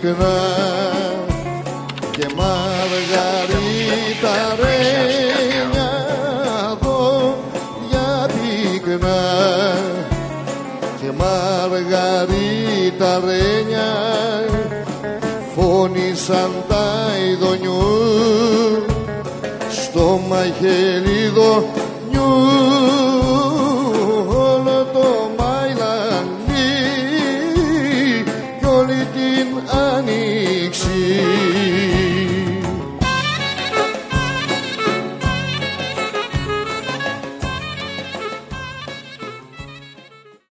πυκνά και Μαργαρίτα ρένια δόντια πυκνά και Μαργαρίτα ρένια φώνησαν τα ειδονιού στο μαχαιρίδο